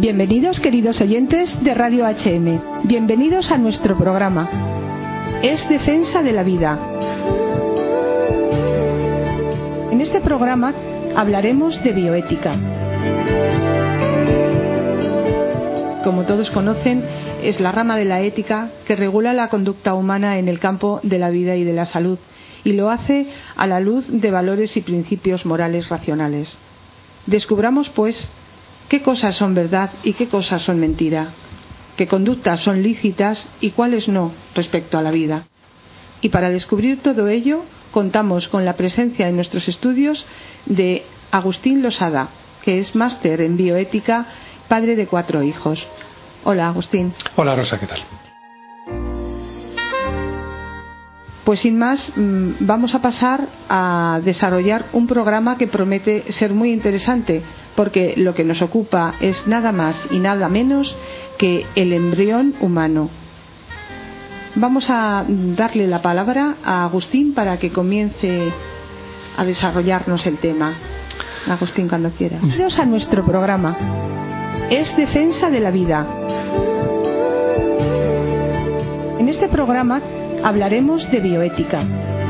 Bienvenidos, queridos oyentes de Radio HM. Bienvenidos a nuestro programa. Es Defensa de la Vida. En este programa hablaremos de bioética. Como todos conocen, es la rama de la ética que regula la conducta humana en el campo de la vida y de la salud, y lo hace a la luz de valores y principios morales racionales. Descubramos, pues, qué cosas son verdad y qué cosas son mentira, qué conductas son lícitas y cuáles no respecto a la vida. Y para descubrir todo ello, contamos con la presencia en nuestros estudios de Agustín Losada, que es máster en bioética, padre de 4 hijos. Hola, Agustín. Hola, Rosa, ¿qué tal? Pues sin más, vamos a pasar a desarrollar un programa que promete ser muy interesante, porque lo que nos ocupa es nada más y nada menos que el embrión humano. Vamos a darle la palabra a Agustín para que comience a desarrollarnos el tema. Agustín, cuando quieras. Bienvenidos a nuestro programa. Es Defensa de la Vida. En este programa hablaremos de bioética.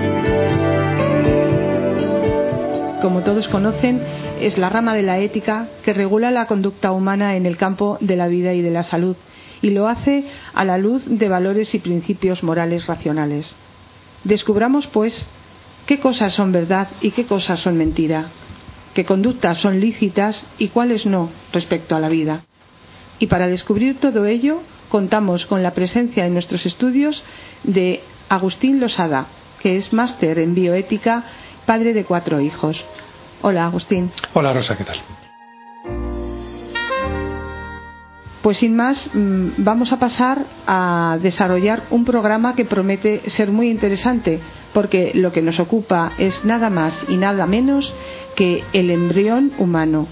Como todos conocen, es la rama de la ética que regula la conducta humana en el campo de la vida y de la salud, y lo hace a la luz de valores y principios morales racionales. Descubramos, pues, qué cosas son verdad y qué cosas son mentira, qué conductas son lícitas y cuáles no respecto a la vida. Y para descubrir todo ello, contamos con la presencia en nuestros estudios de Agustín Losada, que es máster en bioética, padre de 4 hijos. Hola, Agustín. Hola, Rosa, ¿qué tal? Pues sin más, vamos a pasar a desarrollar un programa que promete ser muy interesante, porque lo que nos ocupa es nada más y nada menos que el embrión humano.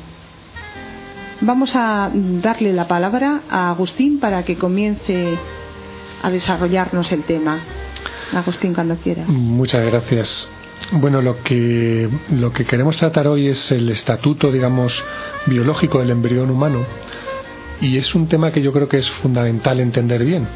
Vamos a darle la palabra a Agustín para que comience a desarrollarnos el tema. Agustín, cuando quieras. Muchas gracias. Bueno, lo que queremos tratar hoy es el estatuto, digamos, biológico del embrión humano, y es un tema que yo creo que es fundamental entender bien.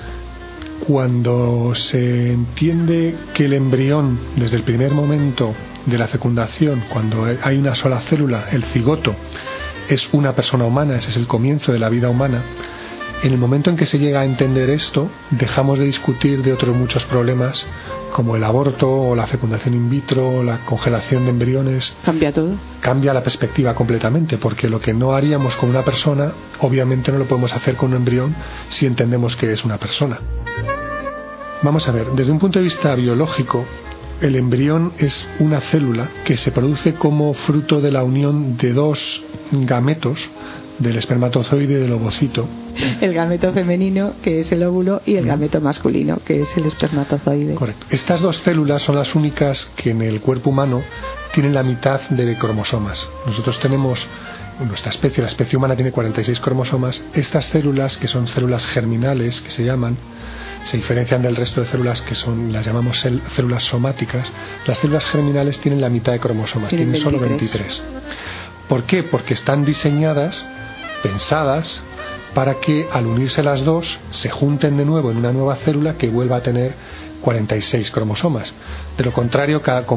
Cuando se entiende que el embrión, desde el primer momento de la fecundación, cuando hay una sola célula, el cigoto, es una persona humana, ese es el comienzo de la vida humana. En el momento en que se llega a entender esto, dejamos de discutir de otros muchos problemas como el aborto o la fecundación in vitro, la congelación de embriones. Cambia todo. Cambia la perspectiva completamente, porque lo que no haríamos con una persona, obviamente no lo podemos hacer con un embrión si entendemos que es una persona. Vamos a ver, desde un punto de vista biológico, el embrión es una célula que se produce como fruto de la unión de 2 gametos, del espermatozoide y del ovocito. El gameto femenino, que es el óvulo, y el gameto masculino, que es el espermatozoide. Correcto. Estas 2 células son las únicas que en el cuerpo humano tienen la mitad de cromosomas. Nosotros tenemos, nuestra especie, la especie humana, tiene 46 cromosomas. Estas células, que son células germinales, que se llaman, se diferencian del resto de células que son, las llamamos células somáticas. Las células germinales tienen la mitad de cromosomas, tienen solo 23. ¿Por qué? Porque están diseñadas, pensadas, para que al unirse las 2 se junten de nuevo en una nueva célula que vuelva a tener 46 cromosomas. De lo contrario, con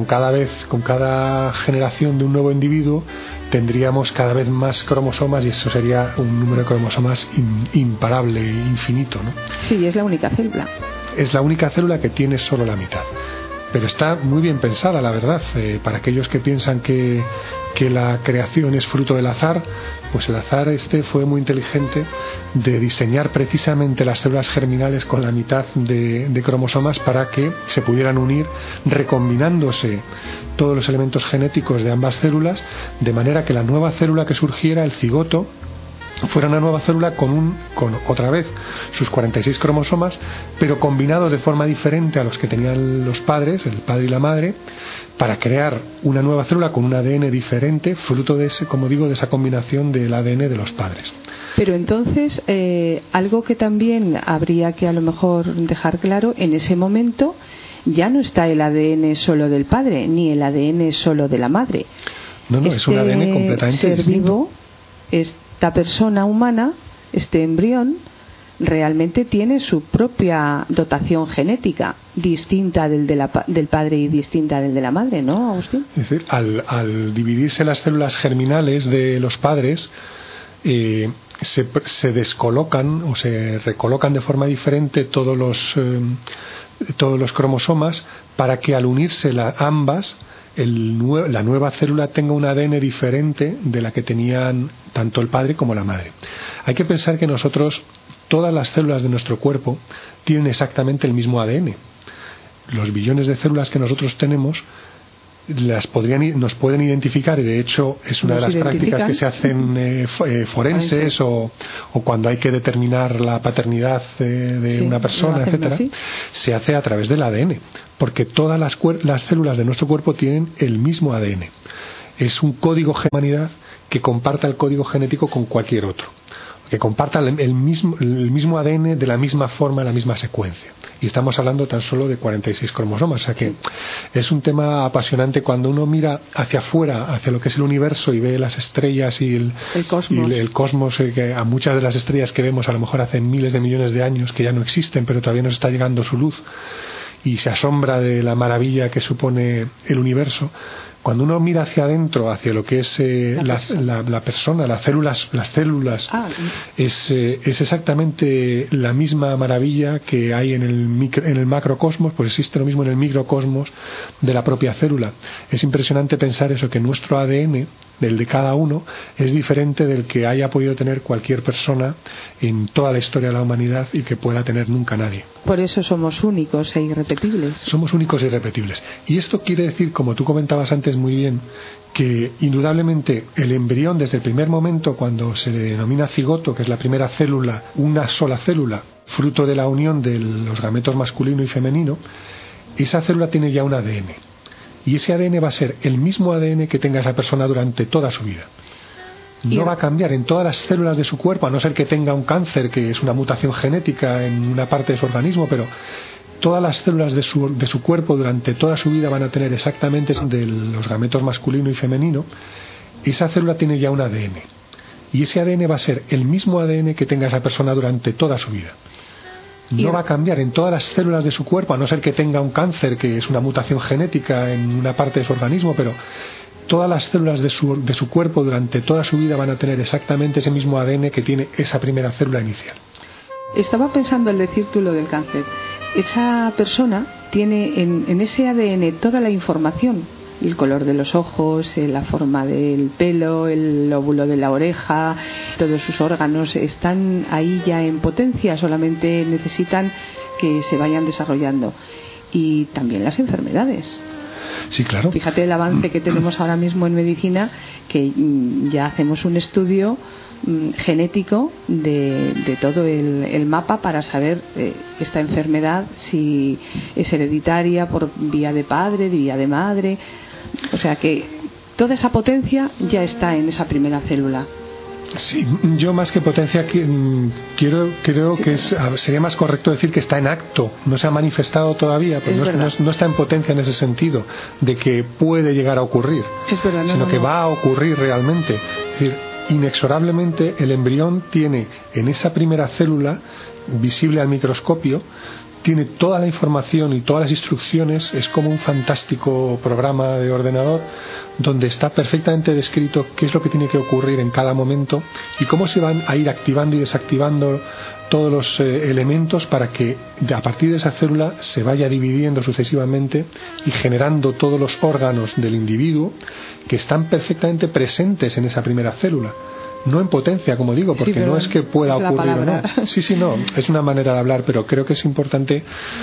cada generación de un nuevo individuo tendríamos cada vez más cromosomas, y eso sería un número de cromosomas imparable, infinito, ¿no? Sí, es la única célula. Es la única célula que tiene solo la mitad. Pero está muy bien pensada, la verdad. Para aquellos que piensan que la creación es fruto del azar, pues el azar fue muy inteligente de diseñar precisamente las células germinales con la mitad de cromosomas para que se pudieran unir, recombinándose todos los elementos genéticos de ambas células, de manera que la nueva célula que surgiera, el cigoto, fuera una nueva célula con otra vez sus 46 cromosomas, pero combinados de forma diferente a los que tenían los padres, el padre y la madre, para crear una nueva célula con un ADN diferente, fruto de ese, como digo, de esa combinación del ADN de los padres. Pero entonces, algo que también habría que a lo mejor dejar claro, en ese momento ya no está el ADN solo del padre, ni el ADN solo de la madre. No, es un ADN completamente ser distinto. Vivo esta persona humana, este embrión, realmente tiene su propia dotación genética, distinta del padre y distinta del de la madre, ¿no, Agustín? Es decir, al dividirse las células germinales de los padres, se descolocan o se recolocan de forma diferente todos los cromosomas, para que al unirse ambas, la nueva célula tenga un ADN diferente de la que tenían tanto el padre como la madre. Hay que pensar que nosotros, todas las células de nuestro cuerpo tienen exactamente el mismo ADN. Los billones de células que nosotros tenemos nos pueden identificar, y de hecho es una de las prácticas que se hacen forenses o cuando hay que determinar la paternidad de una persona, etcétera, se hace a través del ADN, porque todas las células de nuestro cuerpo tienen el mismo ADN. Es un código de humanidad que comparta el código genético con cualquier otro, que comparta el mismo ADN de la misma forma, la misma secuencia. Y estamos hablando tan solo de 46 cromosomas. O sea que es un tema apasionante cuando uno mira hacia afuera, hacia lo que es el universo, y ve las estrellas y el cosmos, que a muchas de las estrellas que vemos a lo mejor hace miles de millones de años que ya no existen, pero todavía nos está llegando su luz, y se asombra de la maravilla que supone el universo. Cuando uno mira hacia adentro, hacia lo que es la persona, las células, es exactamente la misma maravilla que hay en el macrocosmos, pues existe lo mismo en el microcosmos de la propia célula. Es impresionante pensar eso, que nuestro ADN, el de cada uno, es diferente del que haya podido tener cualquier persona en toda la historia de la humanidad y que pueda tener nunca nadie. Por eso somos únicos e irrepetibles. Somos únicos e irrepetibles. Y esto quiere decir, como tú comentabas antes muy bien, que indudablemente el embrión, desde el primer momento, cuando se le denomina cigoto, que es la primera célula, una sola célula, fruto de la unión de los gametos masculino y femenino, esa célula tiene ya un ADN. Y ese ADN va a ser el mismo ADN que tenga esa persona durante toda su vida. No va a cambiar en todas las células de su cuerpo, a no ser que tenga un cáncer, que es una mutación genética en una parte de su organismo, pero todas las células de su cuerpo durante toda su vida van a tener exactamente de los gametos masculino y femenino. Esa célula tiene ya un ADN. Y ese ADN va a ser el mismo ADN que tenga esa persona durante toda su vida. No va a cambiar en todas las células de su cuerpo, a no ser que tenga un cáncer, que es una mutación genética en una parte de su organismo, pero todas las células de su cuerpo durante toda su vida van a tener exactamente ese mismo ADN que tiene esa primera célula inicial. Estaba pensando al decir tú lo del cáncer. Esa persona tiene en ese ADN toda la información, el color de los ojos, la forma del pelo, el lóbulo de la oreja, todos sus órganos están ahí ya en potencia, solamente necesitan que se vayan desarrollando. Y también las enfermedades. Sí, claro. Fíjate el avance que tenemos ahora mismo en medicina, que ya hacemos un estudio genético de todo el mapa para saber esta enfermedad, si es hereditaria por vía de padre, de vía de madre. O sea que toda esa potencia ya está en esa primera célula. Sí, yo más que potencia creo que sería más correcto decir que está en acto, no se ha manifestado todavía, pues no está en potencia en ese sentido de que puede llegar a ocurrir, sino que va a ocurrir realmente. Es decir, inexorablemente el embrión tiene en esa primera célula, visible al microscopio, tiene toda la información y todas las instrucciones. Es como un fantástico programa de ordenador donde está perfectamente descrito qué es lo que tiene que ocurrir en cada momento y cómo se van a ir activando y desactivando todos los elementos para que a partir de esa célula se vaya dividiendo sucesivamente y generando todos los órganos del individuo que están perfectamente presentes en esa primera célula. No en potencia, como digo, porque no es que pueda ocurrir o no. Sí, no, es una manera de hablar, pero creo que es importante,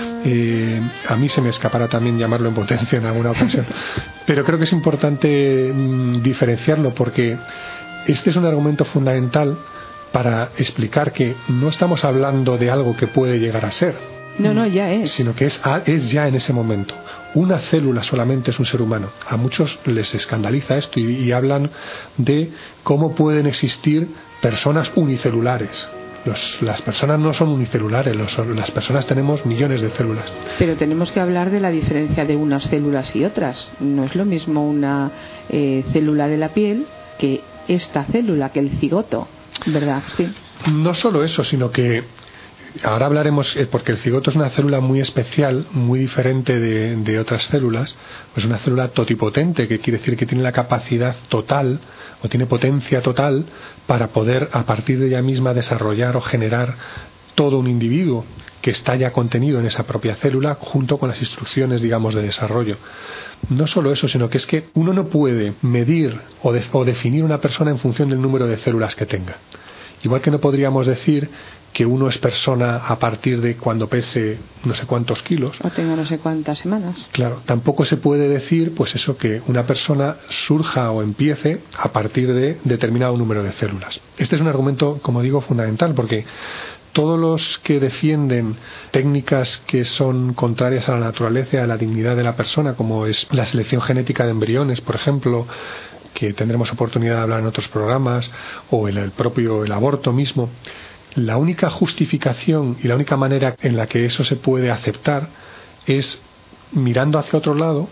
a mí se me escapará también llamarlo en potencia en alguna ocasión, pero creo que es importante diferenciarlo, porque este es un argumento fundamental para explicar que no estamos hablando de algo que puede llegar a ser. No, ya es. Sino que es ya en ese momento. Una célula solamente es un ser humano. A muchos les escandaliza esto y hablan de cómo pueden existir personas unicelulares. Las personas no son unicelulares, las personas tenemos millones de células. Pero tenemos que hablar de la diferencia de unas células y otras. No es lo mismo una célula de la piel que esta célula, que el cigoto. ¿verdad? Sí. No solo eso, sino que ahora hablaremos, porque el cigoto es una célula muy especial, muy diferente de otras células, pues una célula totipotente, que quiere decir que tiene la capacidad total o tiene potencia total para poder a partir de ella misma desarrollar o generar todo un individuo que está ya contenido en esa propia célula junto con las instrucciones, digamos, de desarrollo. No solo eso, sino que es que uno no puede medir o definir una persona en función del número de células que tenga. Igual que no podríamos decir que uno es persona a partir de cuando pese no sé cuántos kilos. O tenga no sé cuántas semanas. Claro, tampoco se puede decir, pues eso, que una persona surja o empiece a partir de determinado número de células. Este es un argumento, como digo, fundamental, porque todos los que defienden técnicas que son contrarias a la naturaleza y a la dignidad de la persona, como es la selección genética de embriones, por ejemplo, que tendremos oportunidad de hablar en otros programas, o el aborto mismo, la única justificación y la única manera en la que eso se puede aceptar es mirando hacia otro lado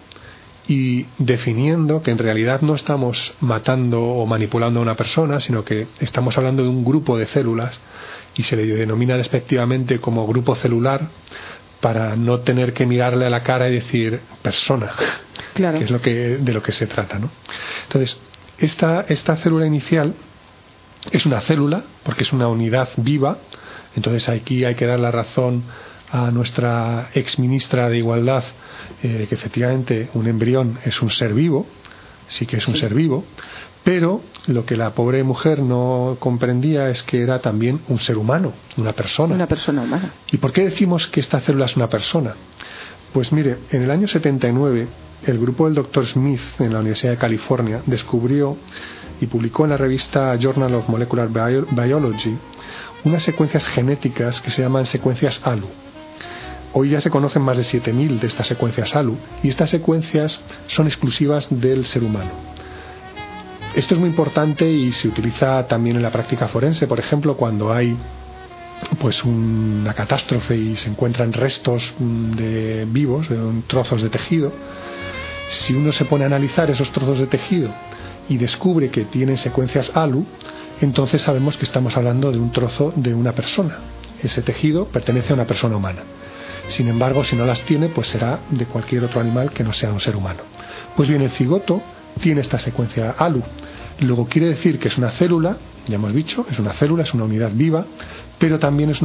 y definiendo que en realidad no estamos matando o manipulando a una persona, sino que estamos hablando de un grupo de células y se le denomina despectivamente como grupo celular para no tener que mirarle a la cara y decir persona, claro, que es de lo que se trata, ¿no? Entonces, esta célula inicial es una célula porque es una unidad viva. Entonces aquí hay que dar la razón a nuestra exministra de Igualdad, que efectivamente un embrión es un ser vivo, sí que es un ser vivo, pero lo que la pobre mujer no comprendía es que era también un ser humano, una persona. Una persona humana. ¿Y por qué decimos que esta célula es una persona? Pues mire, en el año 79 el grupo del Dr. Smith en la Universidad de California descubrió y publicó en la revista Journal of Molecular Biology unas secuencias genéticas que se llaman secuencias ALU. Hoy ya se conocen más de 7.000 de estas secuencias ALU, y estas secuencias son exclusivas del ser humano. Esto es muy importante y se utiliza también en la práctica forense, por ejemplo, cuando hay pues una catástrofe y se encuentran restos de vivos, de trozos de tejido. Si uno se pone a analizar esos trozos de tejido y descubre que tienen secuencias ALU, entonces sabemos que estamos hablando de un trozo de una persona. Ese tejido pertenece a una persona humana. Sin embargo, si no las tiene, pues será de cualquier otro animal que no sea un ser humano. Pues bien, el cigoto tiene esta secuencia ALU. Luego quiere decir que es una célula, ya hemos dicho, es una célula, es una unidad viva, pero también es una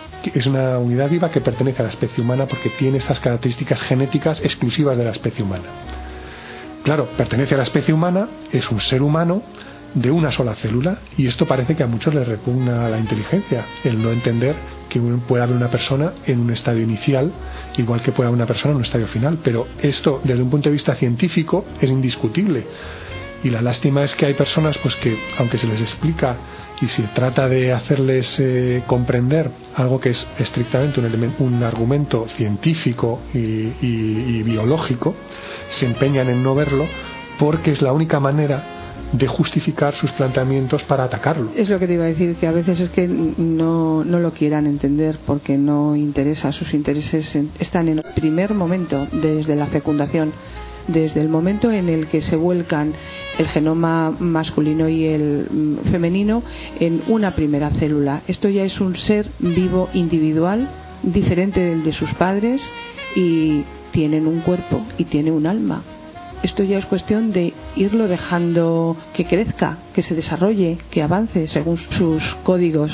unidad viva que pertenece a la especie humana porque tiene estas características genéticas exclusivas de la especie humana. Claro, pertenece a la especie humana, es un ser humano de una sola célula, y esto parece que a muchos les repugna a la inteligencia, el no entender que puede haber una persona en un estadio inicial igual que puede haber una persona en un estadio final, pero esto desde un punto de vista científico es indiscutible. Y la lástima es que hay personas pues que, aunque se les explica y se trata de hacerles comprender algo que es estrictamente un argumento científico y biológico, se empeñan en no verlo porque es la única manera de justificar sus planteamientos para atacarlo. Es lo que te iba a decir, que a veces es que no lo quieran entender porque no interesa, sus intereses están en el primer momento, desde la fecundación, desde el momento en el que se vuelcan el genoma masculino y el femenino en una primera célula. Esto ya es un ser vivo individual, diferente del de sus padres, y tienen un cuerpo y tiene un alma. Esto ya es cuestión de irlo dejando que crezca, que se desarrolle, que avance según sus códigos,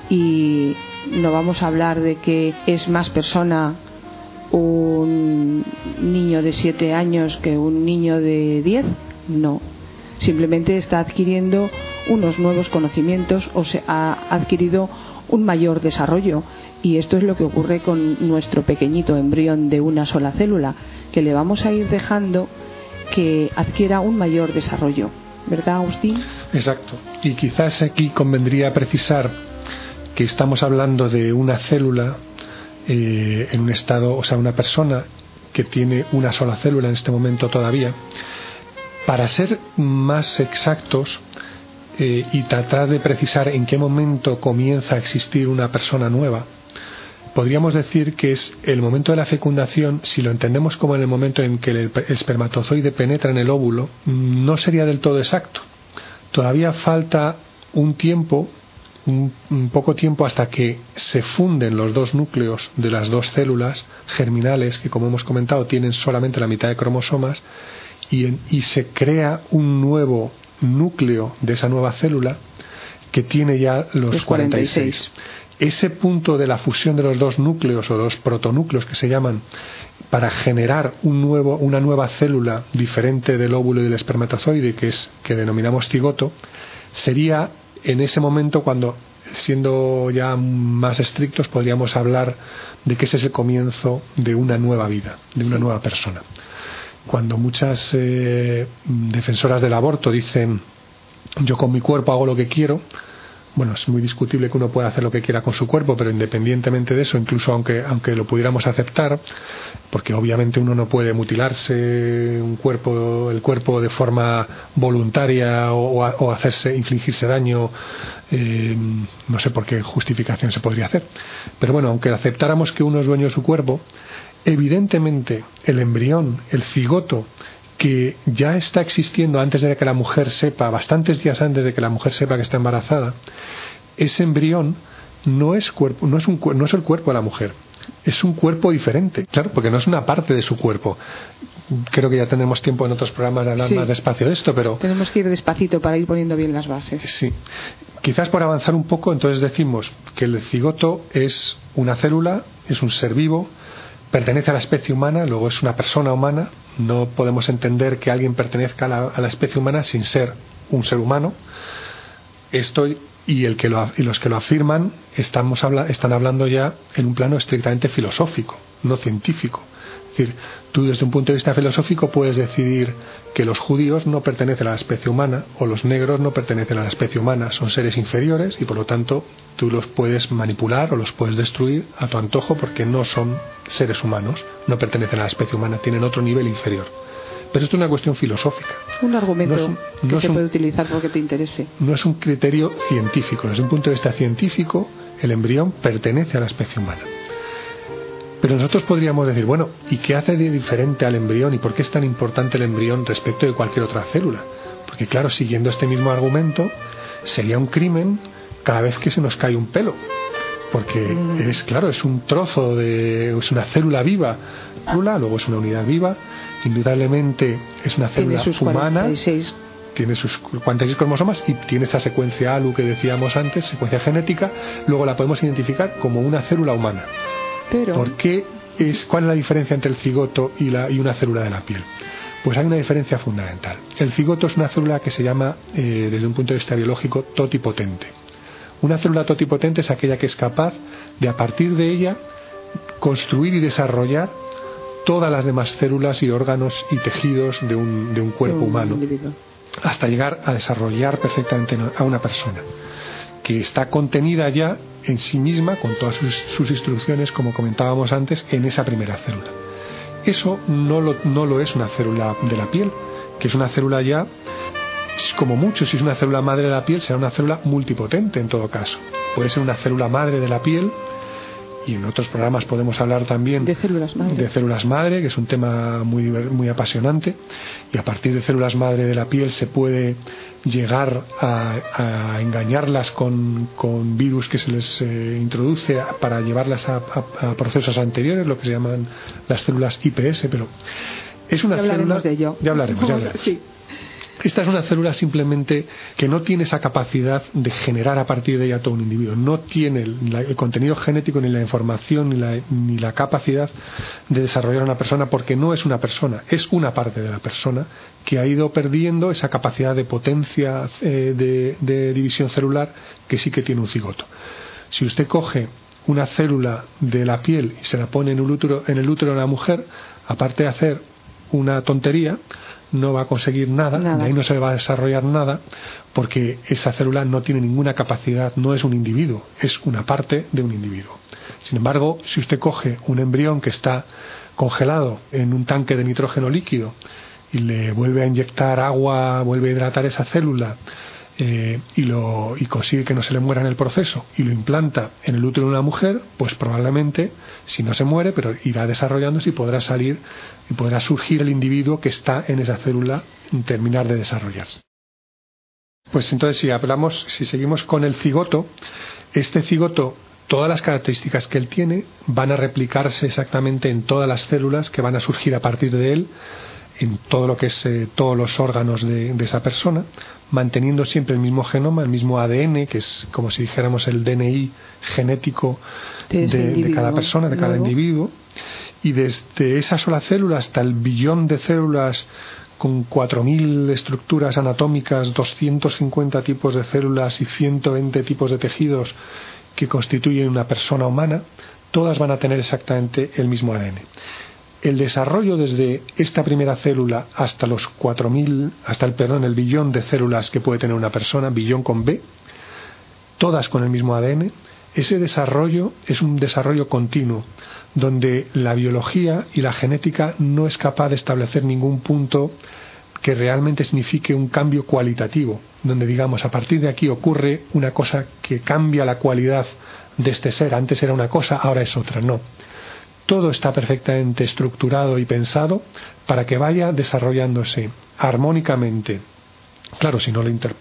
y no vamos a hablar de que es más persona un niño de 7 años que un niño de 10, no. Simplemente está adquiriendo unos nuevos conocimientos o se ha adquirido un mayor desarrollo, y esto es lo que ocurre con nuestro pequeñito embrión de una sola célula, que le vamos a ir dejando que adquiera un mayor desarrollo, ¿verdad, Agustín? Exacto. Y quizás aquí convendría precisar que estamos hablando de una célula en un estado, o sea, una persona que tiene una sola célula en este momento todavía. Para ser más exactos y tratar de precisar en qué momento comienza a existir una persona nueva, podríamos decir que es el momento de la fecundación. Si lo entendemos como en el momento en que el espermatozoide penetra en el óvulo, no sería del todo exacto. Todavía falta un tiempo un poco tiempo hasta que se funden los dos núcleos de las dos células germinales que, como hemos comentado, tienen solamente la mitad de cromosomas, y se crea un nuevo núcleo de esa nueva célula que tiene ya los 46. Ese punto de la fusión de los dos núcleos, o los protonúcleos que se llaman, para generar una nueva célula diferente del óvulo y del espermatozoide, que denominamos cigoto, sería en ese momento cuando, siendo ya más estrictos, podríamos hablar de que ese es el comienzo de una nueva vida, de una nueva persona. Cuando muchas defensoras del aborto dicen: yo con mi cuerpo hago lo que quiero, bueno, es muy discutible que uno pueda hacer lo que quiera con su cuerpo, pero independientemente de eso, incluso aunque lo pudiéramos aceptar, porque obviamente uno no puede mutilarse el cuerpo de forma voluntaria o infligirse daño, no sé por qué justificación se podría hacer. Pero bueno, aunque aceptáramos que uno es dueño de su cuerpo, evidentemente el embrión, el cigoto, que ya está existiendo antes de que la mujer sepa, bastantes días antes de que la mujer sepa que está embarazada, ese embrión no es el cuerpo de la mujer, es un cuerpo diferente, claro, porque no es una parte de su cuerpo. Creo que ya tendremos tiempo en otros programas de hablar más despacio de esto, pero tenemos que ir despacito para ir poniendo bien las bases. Sí, quizás por avanzar un poco, entonces decimos que el cigoto es una célula, es un ser vivo, pertenece a la especie humana, luego es una persona humana. No podemos entender que alguien pertenezca a la especie humana sin ser un ser humano. Y los que lo afirman están hablando ya en un plano estrictamente filosófico, no científico. Es decir, tú desde un punto de vista filosófico puedes decidir que los judíos no pertenecen a la especie humana, o los negros no pertenecen a la especie humana, son seres inferiores, y por lo tanto tú los puedes manipular o los puedes destruir a tu antojo, porque no son seres humanos, no pertenecen a la especie humana, tienen otro nivel inferior. Pero esto es una cuestión filosófica. Un argumento que se puede utilizar porque te interese. No es un criterio científico. Desde un punto de vista científico, el embrión pertenece a la especie humana. Pero nosotros podríamos decir, bueno, ¿y qué hace de diferente al embrión? ¿Y por qué es tan importante el embrión respecto de cualquier otra célula? Porque claro, siguiendo este mismo argumento, sería un crimen cada vez que se nos cae un pelo. Porque es un trozo es una célula viva, luego es una unidad viva, indudablemente es una célula humana, tiene sus 46 cromosomas y tiene esa secuencia ALU que decíamos antes, secuencia genética, luego la podemos identificar como una célula humana. Pero ¿cuál es la diferencia entre el cigoto y una célula de la piel? Pues hay una diferencia fundamental. El cigoto es una célula que se llama, desde un punto de vista biológico, totipotente. Una célula totipotente es aquella que es capaz de, a partir de ella, construir y desarrollar todas las demás células y órganos y tejidos de un cuerpo humano, hasta llegar a desarrollar perfectamente a una persona, que está contenida ya en sí misma, con todas sus instrucciones, como comentábamos antes, en esa primera célula. Eso no lo es una célula de la piel, que es una célula ya, como mucho, si es una célula madre de la piel, será una célula multipotente en todo caso. Puede ser una célula madre de la piel, y en otros programas podemos hablar también de células madre, que es un tema muy apasionante, y a partir de células madre de la piel se puede llegar a engañarlas con virus que se les introduce para llevarlas a procesos anteriores, lo que se llaman las células IPS, pero es una célula... Ya hablaremos. Sí. Esta es una célula simplemente que no tiene esa capacidad de generar a partir de ella todo un individuo. No tiene el contenido genético, ni la información, ni la capacidad de desarrollar una persona, porque no es una persona, es una parte de la persona que ha ido perdiendo esa capacidad de potencia de división celular que sí que tiene un cigoto. Si usted coge una célula de la piel y se la pone en el útero de la mujer, aparte de hacer una tontería, no va a conseguir nada, de ahí no se va a desarrollar nada, porque esa célula no tiene ninguna capacidad, no es un individuo, es una parte de un individuo. Sin embargo, si usted coge un embrión que está congelado en un tanque de nitrógeno líquido y le vuelve a inyectar agua, vuelve a hidratar esa célula, y consigue que no se le muera en el proceso y lo implanta en el útero de una mujer, pues probablemente, si no se muere, pero irá desarrollándose y podrá salir y podrá surgir el individuo que está en esa célula y terminar de desarrollarse. Pues entonces si seguimos con el cigoto, este cigoto, todas las características que él tiene van a replicarse exactamente en todas las células que van a surgir a partir de él, en todo lo que es todos los órganos de esa persona, manteniendo siempre el mismo genoma, el mismo ADN, que es como si dijéramos el DNI genético de cada persona, de cada individuo, y desde esa sola célula hasta el billón de células con 4.000 estructuras anatómicas, 250 tipos de células y 120 tipos de tejidos que constituyen una persona humana, todas van a tener exactamente el mismo ADN. El desarrollo desde esta primera célula hasta los 4.000, el billón de células que puede tener una persona, billón con B, todas con el mismo ADN, ese desarrollo es un desarrollo continuo, donde la biología y la genética no es capaz de establecer ningún punto que realmente signifique un cambio cualitativo, donde digamos a partir de aquí ocurre una cosa que cambia la cualidad de este ser, antes era una cosa, ahora es otra, no. Todo está perfectamente estructurado y pensado para que vaya desarrollándose armónicamente. Claro, si no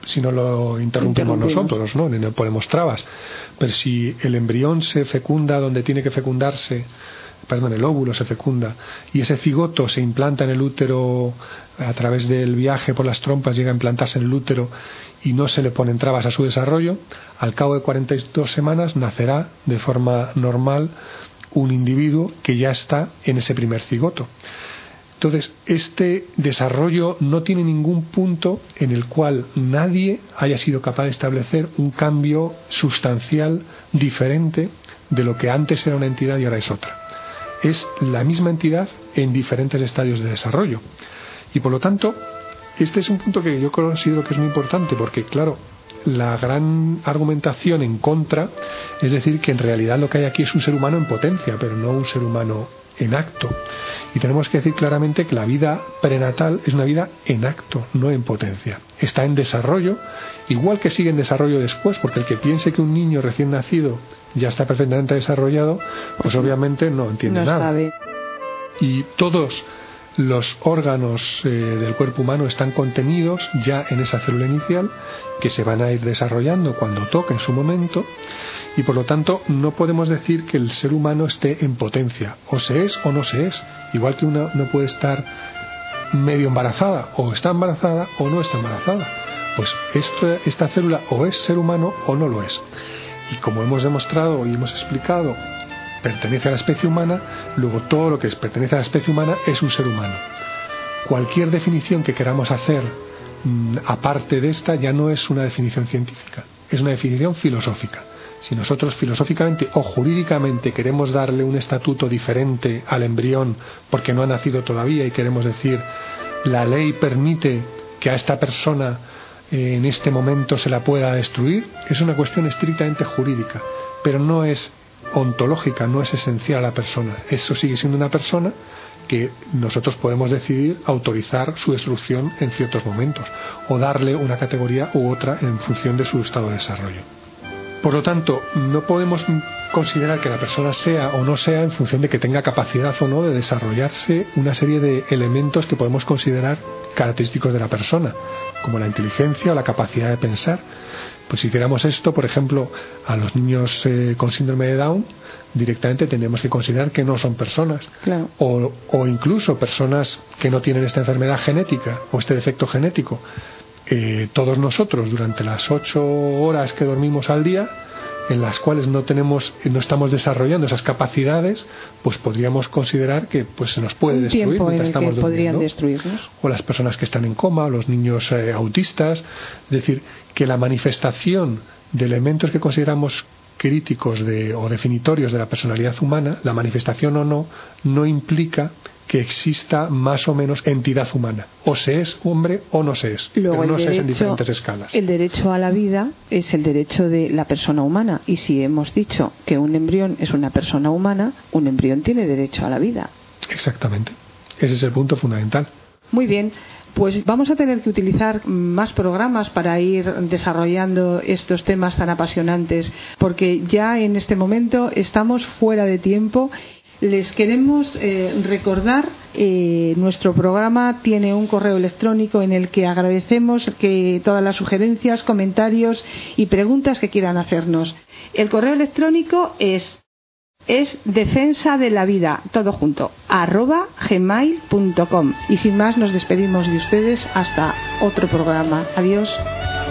lo interrumpimos nosotros, ¿no? Ni le ponemos trabas. Pero si el embrión se fecunda donde tiene que fecundarse, el óvulo se fecunda, y ese cigoto se implanta en el útero a través del viaje por las trompas, llega a implantarse en el útero y no se le ponen trabas a su desarrollo, al cabo de 42 semanas nacerá de forma normal un individuo que ya está en ese primer cigoto. Entonces, este desarrollo no tiene ningún punto en el cual nadie haya sido capaz de establecer un cambio sustancial diferente de lo que antes era una entidad y ahora es otra. Es la misma entidad en diferentes estadios de desarrollo. Y por lo tanto, este es un punto que yo considero que es muy importante porque, claro, la gran argumentación en contra es decir que en realidad lo que hay aquí es un ser humano en potencia, pero no un ser humano en acto. Y tenemos que decir claramente que la vida prenatal es una vida en acto, no en potencia. Está en desarrollo, igual que sigue en desarrollo después, porque el que piense que un niño recién nacido ya está perfectamente desarrollado, pues obviamente no entiende nada. Y todos los órganos del cuerpo humano están contenidos ya en esa célula inicial que se van a ir desarrollando cuando toque en su momento, y por lo tanto no podemos decir que el ser humano esté en potencia, o se es o no se es, igual que una no puede estar medio embarazada, o está embarazada o no está embarazada. Pues esta célula o es ser humano o no lo es, y como hemos demostrado y hemos explicado, pertenece a la especie humana, luego todo lo que pertenece a la especie humana es un ser humano. Cualquier definición que queramos hacer aparte de esta ya no es una definición científica, es una definición filosófica. Si nosotros filosóficamente o jurídicamente queremos darle un estatuto diferente al embrión porque no ha nacido todavía y queremos decir la ley permite que a esta persona en este momento se la pueda destruir, es una cuestión estrictamente jurídica, pero no es ontológica, no es esencial a la persona. Eso sigue siendo una persona que nosotros podemos decidir autorizar su destrucción en ciertos momentos o darle una categoría u otra en función de su estado de desarrollo. Por lo tanto, no podemos considerar que la persona sea o no sea en función de que tenga capacidad o no de desarrollarse una serie de elementos que podemos considerar característicos de la persona, como la inteligencia o la capacidad de pensar. Pues si hiciéramos esto, por ejemplo, a los niños con síndrome de Down, directamente tendríamos que considerar que no son personas. Claro. O incluso personas que no tienen esta enfermedad genética o este defecto genético. Todos nosotros, durante las 8 horas que dormimos al día, en las cuales no estamos desarrollando esas capacidades, pues podríamos considerar que pues se nos puede destruir mientras estamos durmiendo. Podrían destruirnos. O las personas que están en coma, o los niños autistas. Es decir, que la manifestación de elementos que consideramos críticos o definitorios de la personalidad humana, la manifestación o no implica que exista más o menos entidad humana. O se es hombre o no se es. Luego, pero no se es en diferentes escalas. El derecho a la vida es el derecho de la persona humana. Y si hemos dicho que un embrión es una persona humana, un embrión tiene derecho a la vida. Exactamente. Ese es el punto fundamental. Muy bien. Pues vamos a tener que utilizar más programas para ir desarrollando estos temas tan apasionantes, porque ya en este momento estamos fuera de tiempo. Les queremos recordar, nuestro programa tiene un correo electrónico en el que agradecemos que todas las sugerencias, comentarios y preguntas que quieran hacernos. El correo electrónico es defensa de la vida, todo junto, @gmail.com. Y sin más, nos despedimos de ustedes hasta otro programa. Adiós.